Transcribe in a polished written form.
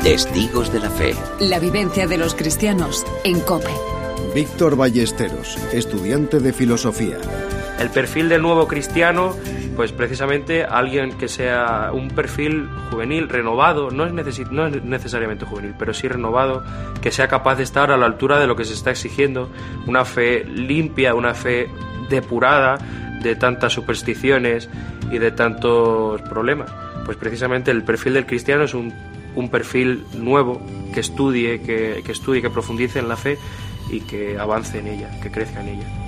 Testigos de la Fe. La vivencia de los cristianos en COPE. Víctor Ballesteros, estudiante de filosofía. El perfil del nuevo cristiano, pues precisamente alguien que sea un perfil juvenil, renovado, no es necesariamente juvenil, pero sí renovado, que sea capaz de estar a la altura de lo que se está exigiendo, una fe limpia, una fe depurada de tantas supersticiones y de tantos problemas. Pues precisamente el perfil del cristiano es un perfil nuevo, que estudie, que profundice en la fe y que avance en ella, que crezca en ella.